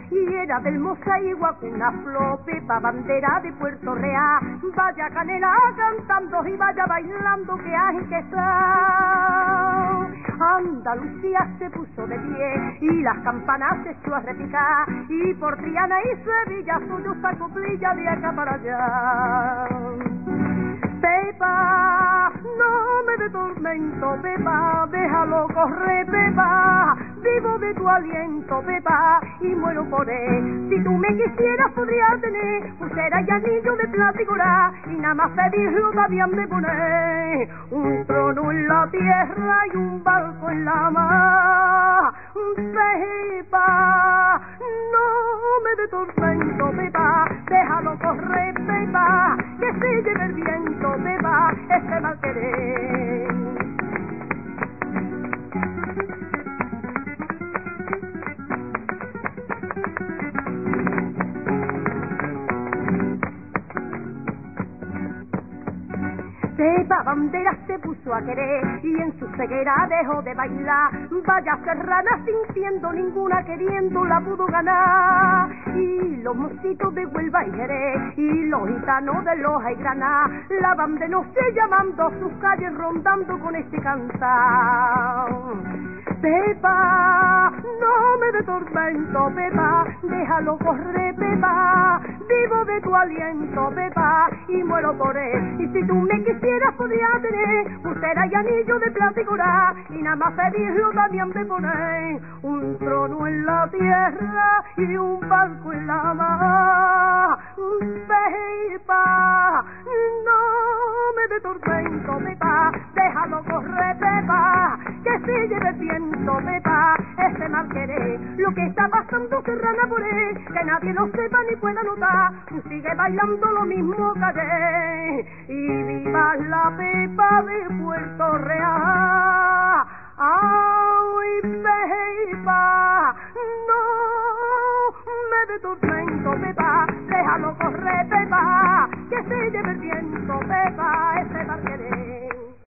y era del mosaico una flor, Pepa, bandera de Puerto Real. Vaya canela cantando y vaya bailando, que hay que estar. Andalucía se puso de pie y las campanas se echó a repicar, y por Triana y Sevilla suyo esa coplilla de acá para allá. Pepa, no me dé tormento, Pepa, déjalo correr, Pepa, vivo de tu aliento, Pepa, y muero por él. Si tú me quisieras podría tener pulsera y anillo de plata y coral, y nada más pedirlo también de poner un trono en la tierra y un barco en la mar. Pepa, no me dé tormento, Pepa, déjalo correr, Pepa, que se lleve el viento, Pepa, ese mal querer. Pepa bandera se puso a querer y en su ceguera dejó de bailar. Vaya serrana sintiendo, ninguna queriendo la pudo ganar. Y los mocitos de Huelva y Jerez y los gitanos de Loja y Granada la van de noche llamando, sus calles rondando con este cantar. Pepa, no me dé tormento, Pepa, déjalo correr, Pepa, vivo de tu aliento, Pepa, y muero por él. Y si tú me quisieras podría tener pulsera y anillo de plata y coral, y nada más pedirlo también de poner un trono en la tierra y un barco en la mar. Pepa, no me dé tormento, Pepa, déjalo correr, Pepa, que se lleve el viento, Pepa, ese mal querer. Lo que está pasando serrana por él, que nadie lo sepa ni pueda notar, sigue bailando lo mismo que ayer. Y viva la Pepa de Puerto Real. Ay, Pepa, no me dé tormento, Pepa, déjalo correr, Pepa, que se lleve el viento, Pepa, ese mal querer.